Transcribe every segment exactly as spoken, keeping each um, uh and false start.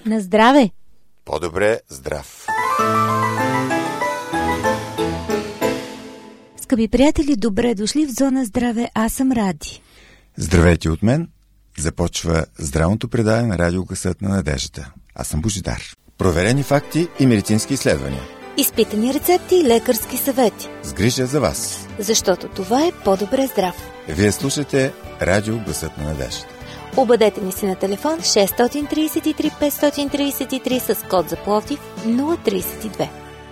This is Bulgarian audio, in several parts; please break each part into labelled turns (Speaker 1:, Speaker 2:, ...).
Speaker 1: На здраве!
Speaker 2: По-добре здрав!
Speaker 1: Скъпи приятели, добре дошли в Зона Здраве. Аз съм Ради.
Speaker 2: Здравейте от мен. Започва здравното предаване на радиогъсът на надеждата. Аз съм Божидар. Проверени факти и медицински изследвания.
Speaker 1: Изпитани рецепти и лекарски съвети.
Speaker 2: С грижа за вас.
Speaker 1: Защото това е по-добре здрав.
Speaker 2: Вие слушате радиогъсът на надеждата.
Speaker 1: Обадете ни се на телефон шест три три пет три три с код за Пловдив нула три две.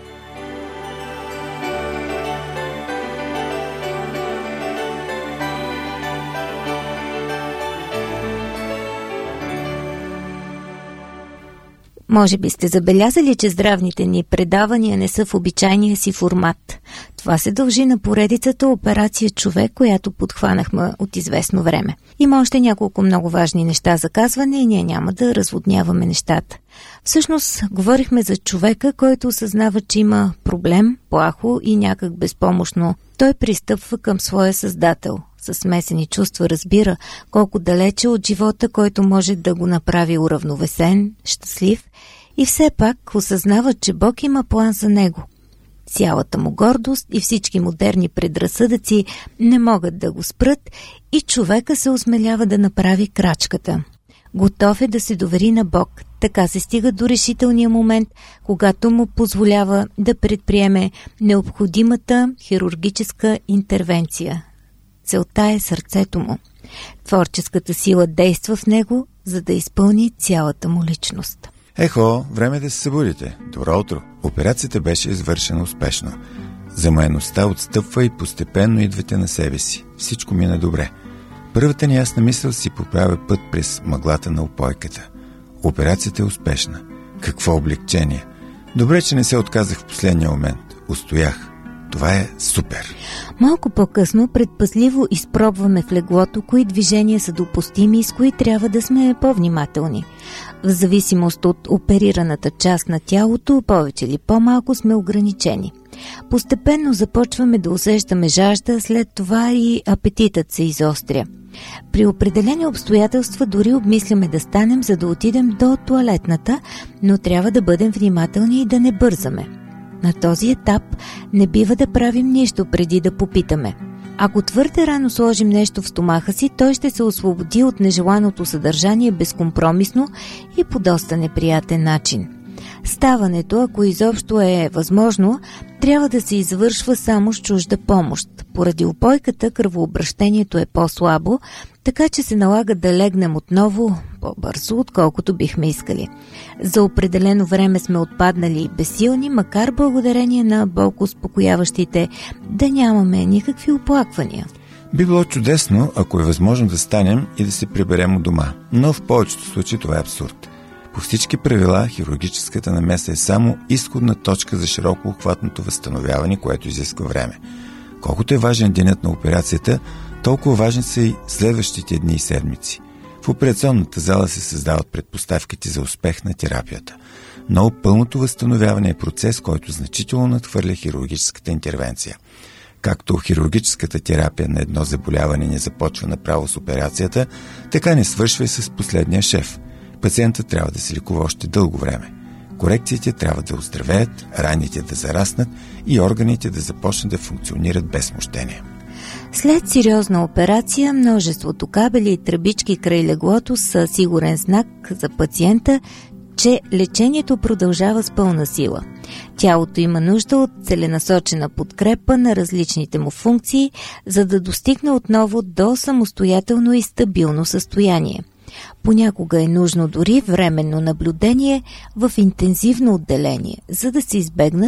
Speaker 1: Може би сте забелязали, че здравните ни предавания не са в обичайния си формат. Това се дължи на поредицата Операция Човек, която подхванахме от известно време. Има още няколко много важни неща за казване и ние няма да разводняваме нещата. Всъщност, говорихме за човека, който осъзнава, че има проблем, плахо и някак безпомощно. Той пристъпва към своя създател. Със смесени чувства разбира колко далече от живота, който може да го направи уравновесен, щастлив, и все пак осъзнава, че Бог има план за него. Цялата му гордост и всички модерни предразсъдъци не могат да го спрат и човека се осмелява да направи крачката. Готов е да се довери на Бог. Така се стига до решителния момент, когато му позволява да предприеме необходимата хирургическа интервенция. Целта е сърцето му. Творческата сила действа в него, за да изпълни цялата му личност.
Speaker 2: Ехо, време да се събудите. Добро утро. Операцията беше извършена успешно. Замаяността отстъпва и постепенно идвате на себе си. Всичко мина добре. Първата ни ясна мисъл си поправя път през мъглата на упойката. Операцията е успешна. Какво облегчение. Добре, че не се отказах в последния момент. Устоях. Това е супер.
Speaker 1: Малко по-късно предпазливо изпробваме в леглото кои движения са допустими и с кои трябва да сме по-внимателни. В зависимост от оперираната част на тялото, повече или по-малко сме ограничени. Постепенно започваме да усещаме жажда, след това и апетитът се изостря. При определени обстоятелства дори обмисляме да станем, за да отидем до тоалетната, но трябва да бъдем внимателни и да не бързаме. На този етап не бива да правим нищо преди да попитаме. Ако твърде рано сложим нещо в стомаха си, той ще се освободи от нежеланото съдържание безкомпромисно и по доста неприятен начин. Ставането, ако изобщо е възможно, трябва да се извършва само с чужда помощ. Поради упойката кръвообращението е по-слабо, така че се налага да легнем отново по-бързо, отколкото бихме искали. За определено време сме отпаднали и безсилни, макар благодарение на болкоуспокояващите да нямаме никакви оплаквания.
Speaker 2: Би било чудесно, ако е възможно да станем и да се приберем от дома, но в повечето случаи това е абсурд. По всички правила, хирургическата намеса е само изходна точка за широко обхватното възстановяване, което изисква време. Колкото е важен денят на операцията, толкова важни са и следващите дни и седмици. В операционната зала се създават предпоставките за успех на терапията. Но пълното възстановяване е процес, който значително надхвърля хирургическата интервенция. Както хирургическата терапия на едно заболяване не започва направо с операцията, така не свършва и с последния шеф. Пациентът трябва да се лекува още дълго време. Корекциите трябва да оздравеят, раните да зараснат и органите да започнат да функционират без смущение.
Speaker 1: След сериозна операция, множеството кабели и тръбички край леглото са сигурен знак за пациента, че лечението продължава с пълна сила. Тялото има нужда от целенасочена подкрепа на различните му функции, за да достигне отново до самостоятелно и стабилно състояние. Понякога е нужно дори временно наблюдение в интензивно отделение, за да се избегнат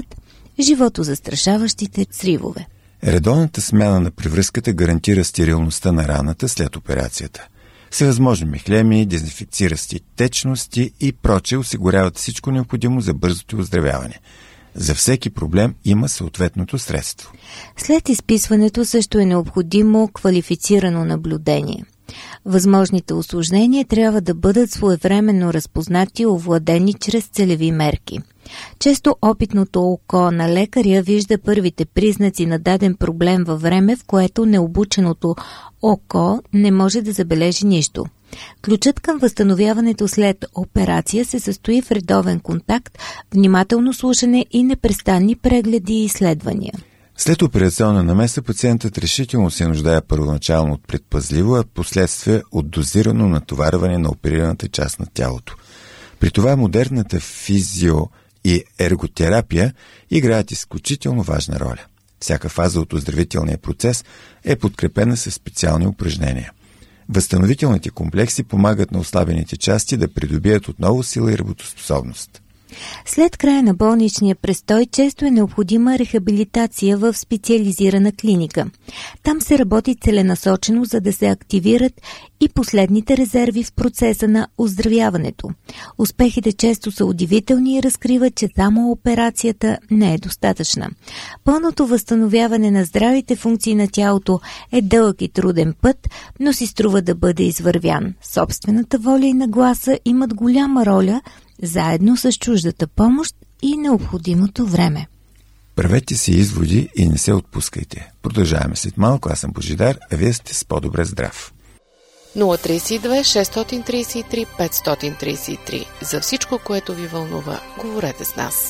Speaker 1: животозастрашаващите сривове.
Speaker 2: Редовната смяна на превръзката гарантира стерилността на раната след операцията. Всевъзможни мехлеми, дезинфекциращи течности и прочее осигуряват всичко необходимо за бързото оздравяване. За всеки проблем има съответното средство.
Speaker 1: След изписването също е необходимо квалифицирано наблюдение. Възможните усложнения трябва да бъдат своевременно разпознати и овладени чрез целеви мерки. Често опитното око на лекаря вижда първите признаци на даден проблем във време, в което необученото око не може да забележи нищо. Ключът към възстановяването след операция се състои в редовен контакт, внимателно слушане и непрестанни прегледи и изследвания.
Speaker 2: След операционна намеса пациентът решително се нуждае първоначално от предпазливо, а последствие от дозирано натоварване на оперираната част на тялото. При това модерната физио и ерготерапия играят изключително важна роля. Всяка фаза от оздравителния процес е подкрепена със специални упражнения. Възстановителните комплекси помагат на ослабените части да придобият отново сила и работоспособност.
Speaker 1: След края на болничния престой често е необходима рехабилитация в специализирана клиника. Там се работи целенасочено, за да се активират и последните резерви в процеса на оздравяването. Успехите често са удивителни и разкриват, че само операцията не е достатъчна. Пълното възстановяване на здравите функции на тялото е дълъг и труден път, но си струва да бъде извървян. Собствената воля и нагласа имат голяма роля, заедно с чуждата помощ и необходимото време.
Speaker 2: Правете си изводи и не се отпускайте. Продължаваме след малко. Аз съм Божидар, а вие сте с по-добре здрав.
Speaker 3: нула три две шест три три пет три три. За всичко, което ви вълнува, говорете с нас.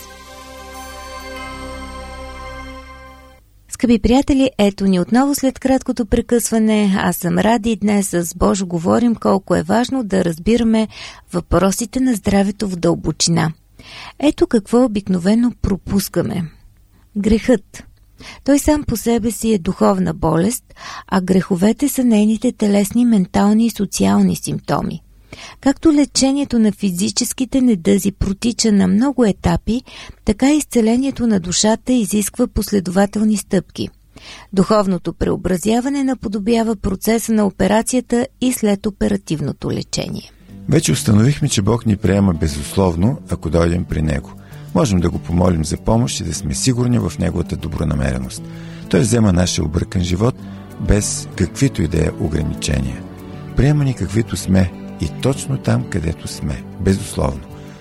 Speaker 1: Скъпи приятели, ето ни отново след краткото прекъсване. Аз съм Ради и днес с Божо говорим колко е важно да разбираме въпросите на здравето в дълбочина. Ето какво обикновено пропускаме. Грехът. Той сам по себе си е духовна болест, а греховете са нейните телесни, ментални и социални симптоми. Както лечението на физическите недъзи протича на много етапи, така и изцелението на душата изисква последователни стъпки. Духовното преобразяване наподобява процеса на операцията и след оперативното лечение.
Speaker 2: Вече установихме, че Бог ни приема безусловно, ако дойдем при Него. Можем да го помолим за помощ и да сме сигурни в Неговата добронамереност. Той взема нашия объркан живот без каквито и да е ограничения. Приема ни каквито сме и точно там, където сме, безусловно.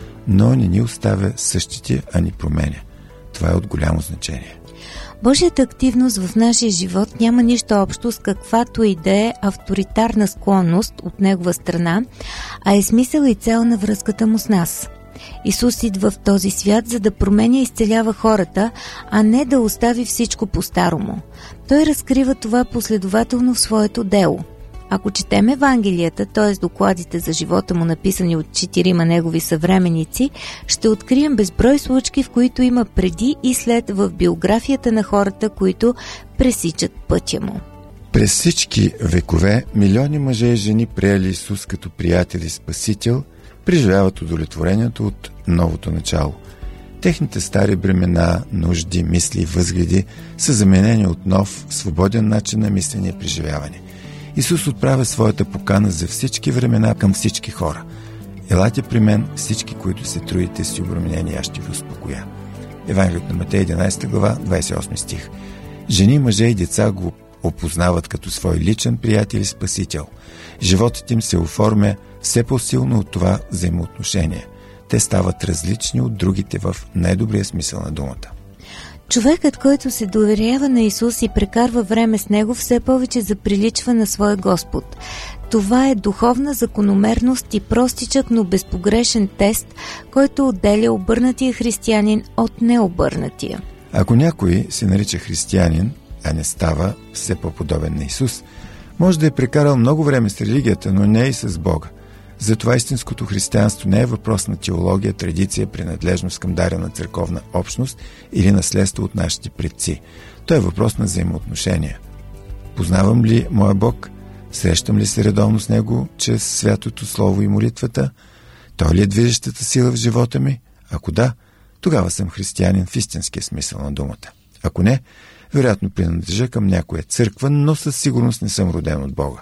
Speaker 2: Но не ни оставя същите, а ни променя. Това е от голямо значение.
Speaker 1: Божията активност в нашия живот няма нищо общо с каквато и да е авторитарна склонност от Негова страна, а е смисъл и цел на връзката му с нас. Исус идва в този свят, за да променя и изцелява хората, а не да остави всичко по-старому. Той разкрива това последователно в своето дело. Ако четем Евангелията, т.е. докладите за живота му, написани от четирима негови съвременици, ще открием безброй случки, в които има преди и след в биографията на хората, които пресичат пътя му.
Speaker 2: През всички векове милиони мъже и жени, приели Исус като приятел и спасител, преживяват удовлетворението от новото начало. Техните стари бремена, нужди, мисли и възгледи са заменени от нов, свободен начин на мислене и преживяване. Исус отправя своята покана за всички времена към всички хора. Елате при мен всички, които се трудите си обременени, аз ще ви успокоя. Евангелието на Матей, единадесета глава, двадесет и осми стих. Жени, мъже и деца го опознават като свой личен приятел и спасител. Животът им се оформя все по-силно от това взаимоотношение. Те стават различни от другите в най-добрия смисъл на думата.
Speaker 1: Човекът, който се доверява на Исус и прекарва време с Него, все повече заприличва на своя Господ. Това е духовна закономерност и простичък, но безпогрешен тест, който отделя обърнатия християнин от необърнатия.
Speaker 2: Ако някой се нарича християнин, а не става все по-подобен на Исус, може да е прекарал много време с религията, но не и с Бога. Затова истинското християнство не е въпрос на теология, традиция, принадлежност към дарена църковна общност или наследство от нашите предци. То е въпрос на взаимоотношения. Познавам ли моя Бог? Срещам ли се редовно с Него чрез святото слово и молитвата? Той ли е движещата сила в живота ми? Ако да, тогава съм християнин в истинския смисъл на думата. Ако не, вероятно принадлежа към някоя църква, но със сигурност не съм роден от Бога.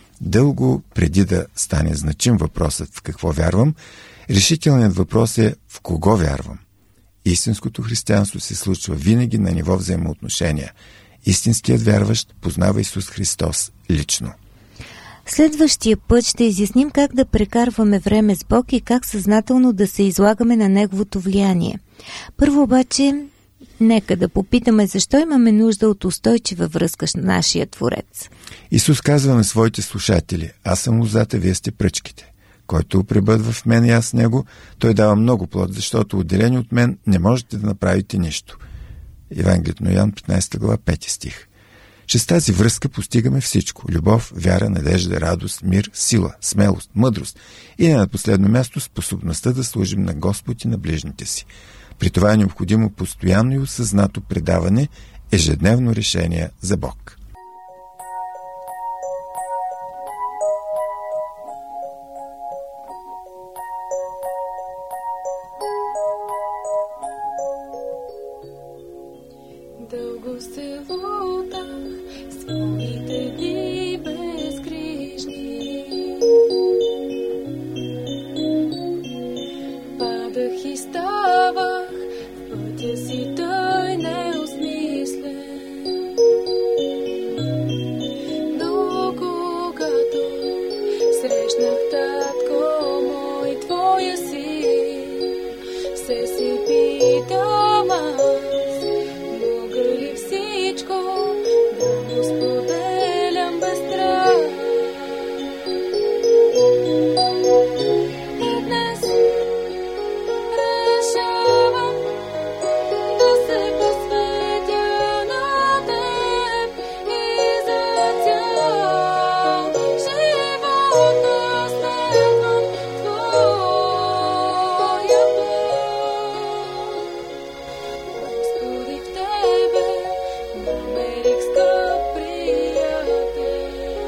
Speaker 2: Дълго преди да стане значим въпросът в какво вярвам, решителният въпрос е в кого вярвам. Истинското християнство се случва винаги на ниво взаимоотношения. Истинският вярващ познава Исус Христос лично.
Speaker 1: Следващия път ще изясним как да прекарваме време с Бог и как съзнателно да се излагаме на Неговото влияние. Първо обаче Нека да попитаме защо имаме нужда от устойчива връзка с нашия Творец.
Speaker 2: Исус казва на своите слушатели: аз съм лозата, вие сте пръчките. Който пребъдва в мен и аз в него, той дава много плод, защото отделени от мен не можете да направите нищо. Евангелието на Йоан, петнайсета глава, пети стих. Чрез тази връзка постигаме всичко: любов, вяра, надежда, радост, мир, сила, смелост, мъдрост и не на последно място способността да служим на Господ и на ближните си. При това е необходимо постоянно и осъзнато предаване, ежедневно решение за Бог.
Speaker 4: Дълго се лутах, своите дни безгрижни. Падах и ставах, в пътя си той не осмислен. Но когато срещнах татко мой, твоя си, все си питам аз, споделям без страх. И днес решавам да се посветя на теб и за цял живот да следвам твоя път. Господи, в тебе намерих скъп приятел.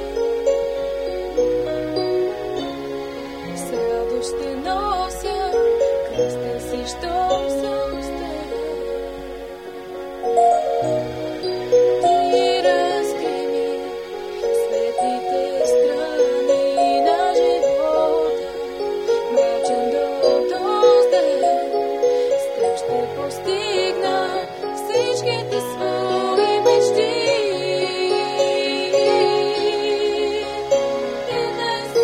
Speaker 4: С радост ще нося кръста си, щом съм с тебе. Ти разкри ми светлите страни на живота, мрачен до този ден, с теб ще постигна всичките свои мечти. И днес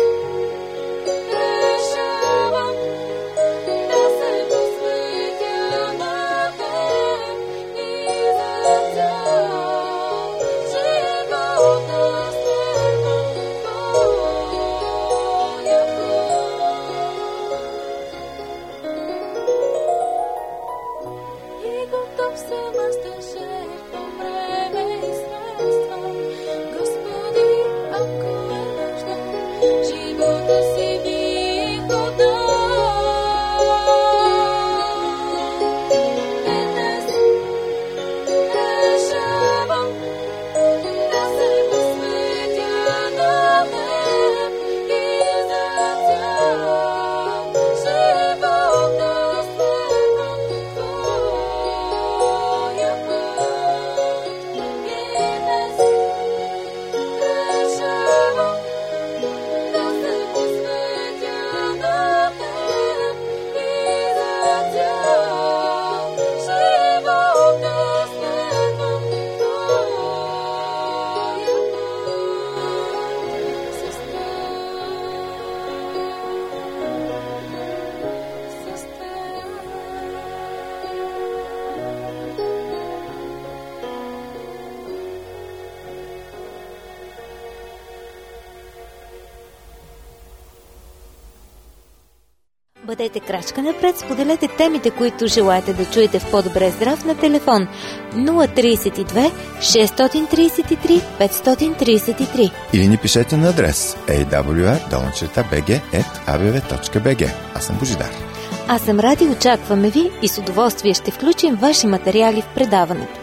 Speaker 4: решавам да се посветя на теб и за цял живот да следвам твоя път. И готов съм аз да жертвам време и средства, Господи, ако е нужда, живота си бих отдал. И днес решавам да се посветя на теб и за цял живот да следвам твоя път. И днес решавам да се посветя на теб и за цял живот да следвам твоя път. С теб, с теб.
Speaker 1: Бъдете крачка напред, споделете темите, които желаете да чуете в По-добре здрав на телефон нула три две шест три три пет три три.
Speaker 2: Или ни пишете на адрес ей дабъл ю ар долна черта би джи ет а бе ве точка би джи. Аз съм Божидар.
Speaker 1: Аз съм Ради, очакваме ви и с удоволствие ще включим ваши материали в предаването.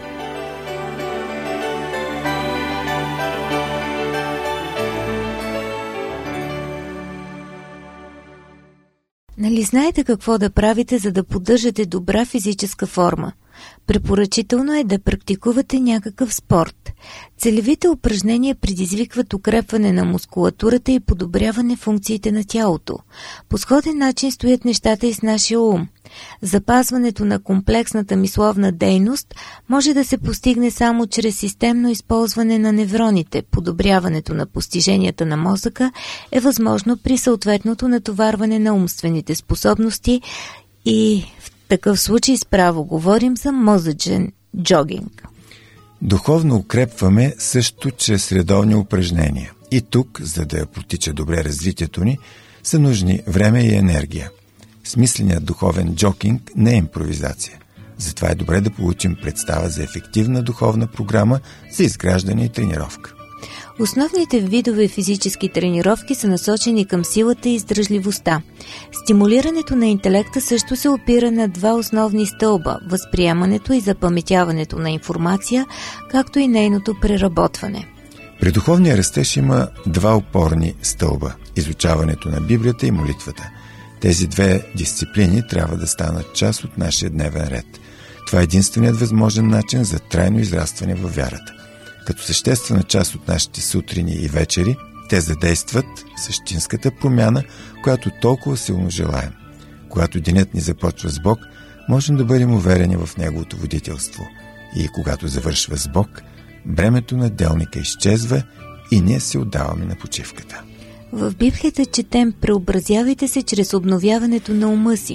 Speaker 1: Нали знаете какво да правите, за да поддържате добра физическа форма? Препоръчително е да практикувате някакъв спорт. Целевите упражнения предизвикват укрепване на мускулатурата и подобряване функциите на тялото. По сходен начин стоят нещата и с нашия ум. Запазването на комплексната мисловна дейност може да се постигне само чрез системно използване на невроните. Подобряването на постиженията на мозъка е възможно при съответното натоварване на умствените способности и в такъв случай справо говорим за мозъчен джогинг.
Speaker 2: Духовно укрепваме също чрез редовни упражнения. И тук, за да протича добре развитието ни, са нужни време и енергия. Смисленият духовен джокинг не е импровизация. Затова е добре да получим представа за ефективна духовна програма за изграждане и тренировка.
Speaker 1: Основните видове физически тренировки са насочени към силата и издръжливостта. Стимулирането на интелекта също се опира на два основни стълба – възприемането и запаметяването на информация, както и нейното преработване.
Speaker 2: При духовния растеж има два опорни стълба – изучаването на Библията и молитвата. Тези две дисциплини трябва да станат част от нашия дневен ред. Това е единственият възможен начин за трайно израстване във вярата. Като съществена част от нашите сутрини и вечери, те задействат същинската промяна, която толкова силно желаем. Когато денят ни започва с Бог, можем да бъдем уверени в Неговото водителство. И когато завършва с Бог, бремето на делника изчезва и ние се отдаваме на почивката.
Speaker 1: В Библията четем: преобразявайте се чрез обновяването на ума си.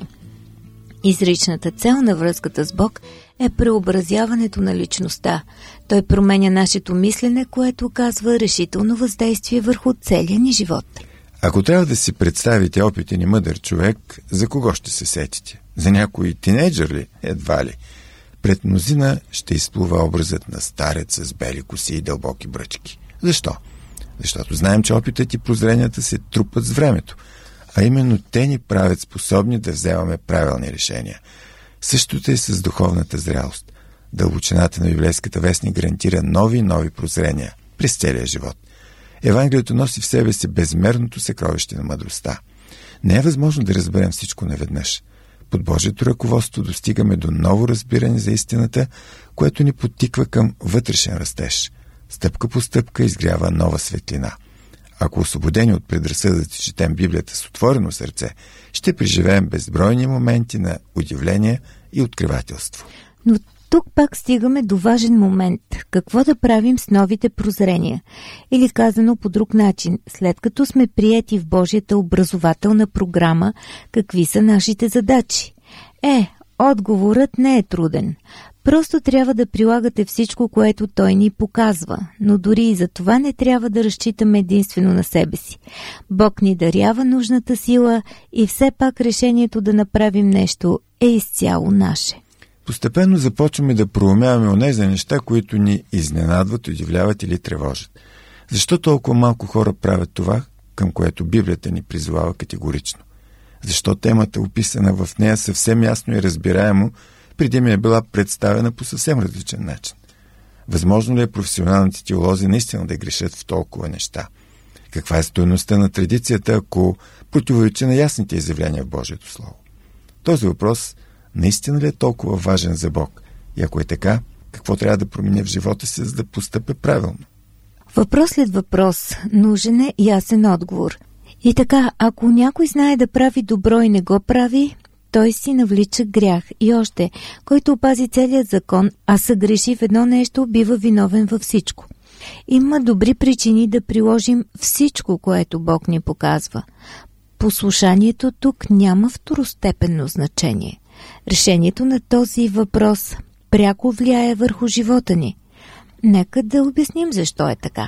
Speaker 1: Изричната цел на връзката с Бог е преобразяването на личността. Той променя нашето мислене, което оказва решително въздействие върху целия ни живот.
Speaker 2: Ако трябва да си представите опитен и мъдър човек, за кого ще се сетите? За някой тинейджър ли? Едва ли. Пред мнозина ще изплува образът на старец с бели коси и дълбоки бръчки. Защо? Защото знаем, че опитът и прозренията се трупат с времето, а именно те ни правят способни да вземаме правилни решения. Същото е с духовната зрялост. Дълбочината на библейската вест ни гарантира нови и нови прозрения през целия живот. Евангелието носи в себе си безмерното съкровище на мъдростта. Не е възможно да разберем всичко наведнъж. Под Божието ръководство достигаме до ново разбиране за истината, което ни подтиква към вътрешен растеж. Стъпка по стъпка изгрява нова светлина. Ако освободени от предразсъдъци четем Библията с отворено сърце, ще преживеем безбройни моменти на удивление и откривателство.
Speaker 1: Но тук пак стигаме до важен момент. Какво да правим с новите прозрения? Или казано по друг начин, след като сме приети в Божията образователна програма, какви са нашите задачи? Е, отговорът не е труден. Просто трябва да прилагате всичко, което Той ни показва, но дори и за това не трябва да разчитаме единствено на себе си. Бог ни дарява нужната сила и все пак решението да направим нещо е изцяло наше.
Speaker 2: Постепенно започваме да проумяваме онези неща, които ни изненадват, удивляват или тревожат. Защо толкова малко хора правят това, към което Библията ни призовава категорично? Защо темата, описана в нея съвсем ясно и разбираемо, преди ми е била представена по съвсем различен начин? Възможно ли е професионалните теолози наистина да грешат в толкова неща? Каква е стойността на традицията, ако противоречи на ясните изявления в Божието Слово? Този въпрос наистина ли е толкова важен за Бог? И ако е така, какво трябва да променя в живота си, за да постъпя правилно?
Speaker 1: Въпрос след въпрос, нужен е ясен отговор. И така, ако някой знае да прави добро и не го прави, той си навлича грях. И още, който опази целият закон, а съгреши в едно нещо, бива виновен във всичко. Има добри причини да приложим всичко, което Бог ни показва. Послушанието тук няма второстепенно значение. Решението на този въпрос пряко влияе върху живота ни. Нека да обясним защо е така.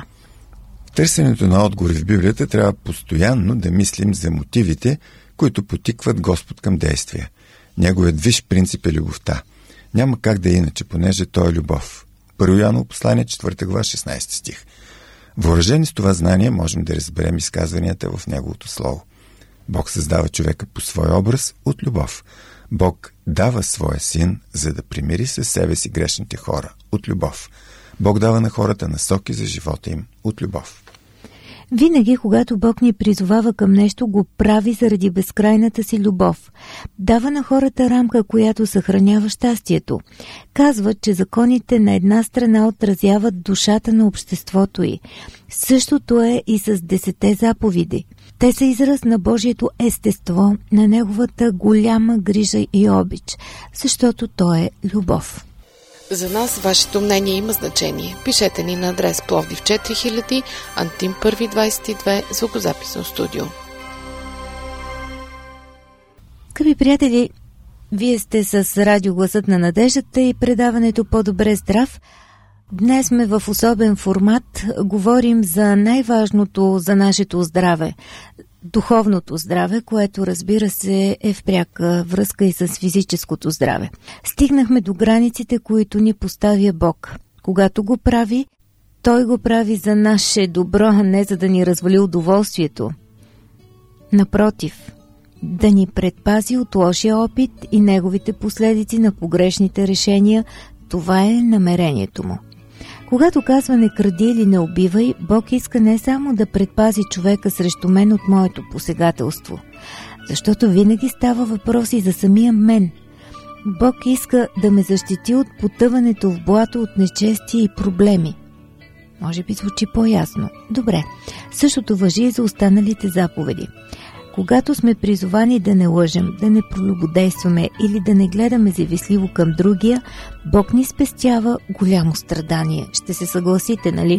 Speaker 2: В търсенето на отговори в Библията трябва постоянно да мислим за мотивите, които потикват Господ към действия. Неговият висш принцип е любовта. Няма как да е иначе, понеже Той е любов. Първо Йоаново послание, четвърта глава, шестнайсети стих. Въоръжени с това знание можем да разберем изказванията в Неговото Слово. Бог създава човека по своя образ от любов. Бог дава своя син, за да примири със себе си грешните хора от любов. Бог дава на хората насоки за живота им от любов.
Speaker 1: Винаги, когато Бог ни призовава към нещо, го прави заради безкрайната си любов. Дава на хората рамка, която съхранява щастието. Казва, че законите на една страна отразяват душата на обществото й. Същото е и с десете заповеди. Те са израз на Божието естество, на Неговата голяма грижа и обич, защото Той е любов.
Speaker 3: За нас вашето мнение има значение. Пишете ни на адрес Пловдив четири хиляди, Антим първи двайсет и две, звукозаписно студио.
Speaker 1: Скъпи приятели, Вие сте с радио Гласът на надеждата и предаването По-добре здрав. Днес сме в особен формат. Говорим за най-важното за нашето здраве. Духовното здраве, което разбира се е в пряка връзка и с физическото здраве. Стигнахме до границите, които ни поставя Бог. Когато го прави, Той го прави за наше добро, а не за да ни развали удоволствието. Напротив, да ни предпази от лошия опит и неговите последици на погрешните решения, това е намерението му. Когато казва не кради или не убивай, Бог иска не само да предпази човека срещу мен от моето посегателство, защото винаги става въпрос и за самия мен. Бог иска да ме защити от потъването в блато от нечестие и проблеми. Може би звучи по-ясно. Добре, същото важи и за останалите заповеди. Когато сме призовани да не лъжем, да не прелюбодействаме или да не гледаме завистливо към другия, Бог ни спестява голямо страдание. Ще се съгласите, нали?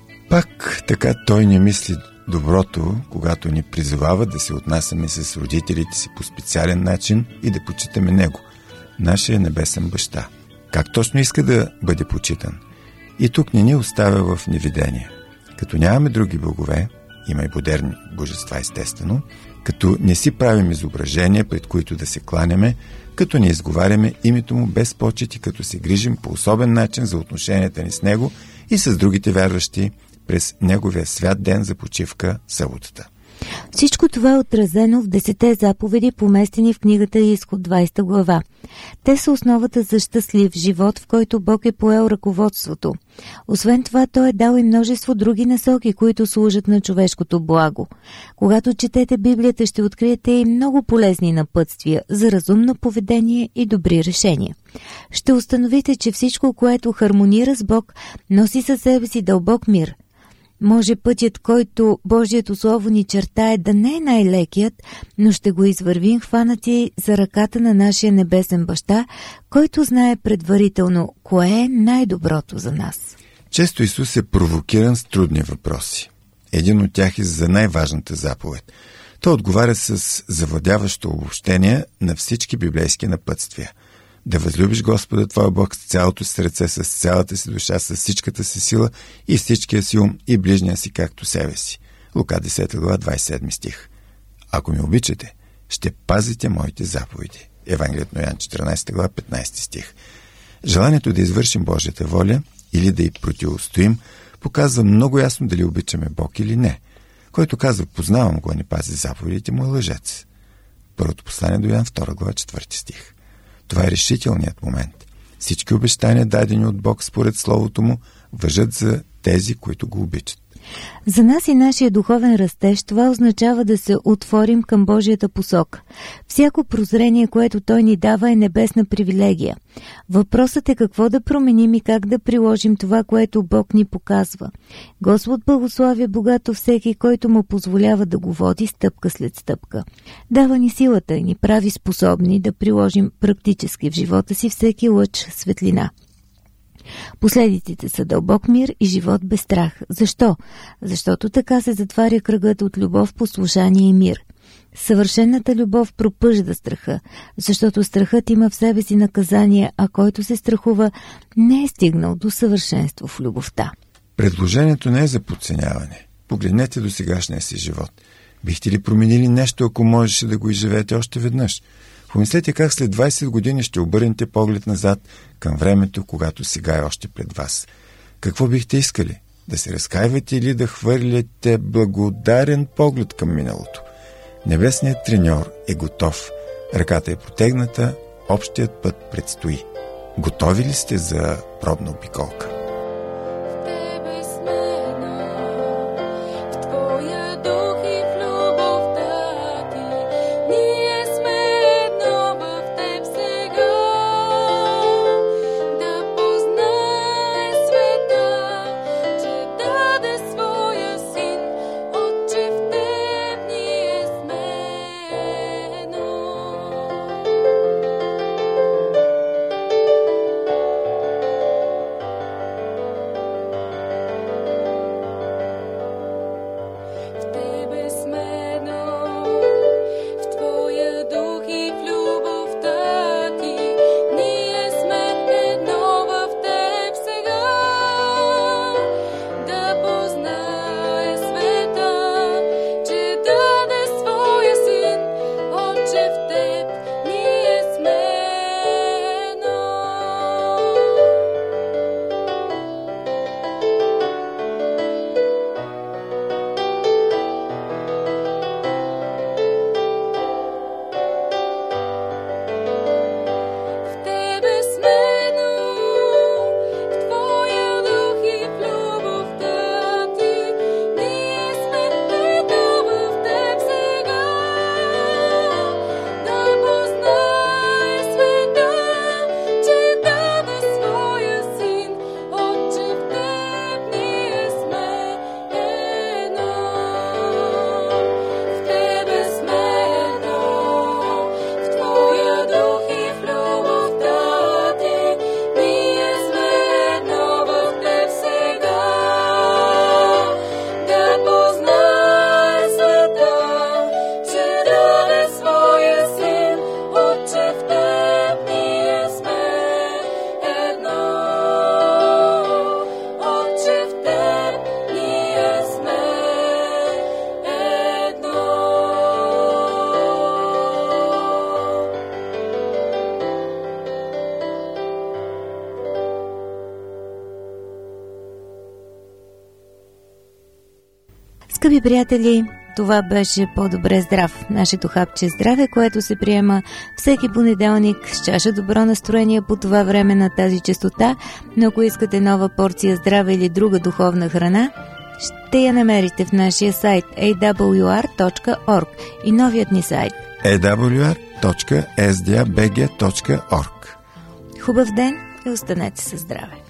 Speaker 2: Пак така Той не мисли доброто, когато ни призовава да се отнасяме с родителите си по специален начин и да почитаме Него, нашия небесен баща. Как точно иска да бъде почитан? И тук не ни оставя в невидение. Като нямаме други богове, има и модерни божества естествено, като не си правим изображения, пред които да се кланяме, като не изговаряме името му без почет и като се грижим по особен начин за отношенията ни с него и с другите вярващи през неговия свят ден за почивка съботата.
Speaker 1: Всичко това е отразено в десете заповеди, поместени в книгата Изход двадесета глава. Те са основата за щастлив живот, в който Бог е поел ръководството. Освен това, Той е дал и множество други насоки, които служат на човешкото благо. Когато четете Библията, ще откриете и много полезни напътствия за разумно поведение и добри решения. Ще установите, че всичко, което хармонира с Бог, носи със себе си дълбок мир. Може пътят, който Божието Слово ни чертае, да не е най-лекият, но ще го извървим хванати за ръката на нашия небесен баща, който знае предварително кое е най-доброто за нас.
Speaker 2: Често Исус е провокиран с трудни въпроси. Един от тях е за най-важната заповед. Той отговаря с завладяващо обобщение на всички библейски напътствия. Да възлюбиш Господа твоя Бог с цялото си сърце, с цялата си душа, с всичката си сила и всичкия си ум и ближния си както себе си. Лука десета глава, двадесет и седми стих. Ако ми обичате, ще пазите моите заповеди. Евангелието на Йоан четиринадесета глава, петнадесети стих. Желанието да извършим Божията воля или да й противостоим показва много ясно дали обичаме Бог или не. Който казва познавам го, а не пази заповедите му, е лъжец. Първото послание до Йоан, втора глава, четвърти стих. Това е решителният момент. Всички обещания, дадени от Бог според Словото му, важат за тези, които го обичат.
Speaker 1: За нас и нашия духовен растеж това означава да се отворим към Божията посока. Всяко прозрение, което Той ни дава, е небесна привилегия. Въпросът е какво да променим и как да приложим това, което Бог ни показва. Господ благославя богато всеки, който му позволява да го води стъпка след стъпка. Дава ни силата и ни прави способни да приложим практически в живота си всеки лъч светлина. Последиците са дълбок мир и живот без страх. Защо? Защото така се затваря кръгът от любов, послушание и мир. Съвършената любов пропъжда страха, защото страхът има в себе си наказание, а който се страхува, не е стигнал до съвършенство в любовта.
Speaker 2: Предложението не е за подценяване. Погледнете до сегашния си живот. Бихте ли променили нещо, ако можеше да го изживеете още веднъж? Помислете как след двадесет години ще обърнете поглед назад към времето, когато сега е още пред вас. Какво бихте искали? Да се разкаивате или да хвърляте благодарен поглед към миналото? Небесният треньор е готов. Ръката е протегната, общият път предстои. Готови ли сте за пробна обиколка?
Speaker 1: Скъпи приятели, това беше По-добре здрав, нашето хапче здраве, което се приема всеки понеделник с чаша добро настроение по това време на тази честота, но ако искате нова порция здраве или друга духовна храна, ще я намерите в нашия сайт ей дабъл ю ар точка орг и новият ни сайт
Speaker 2: ей дабъл ю ар точка ес ди ей би джи точка орг.
Speaker 1: Хубав ден и останете със здраве!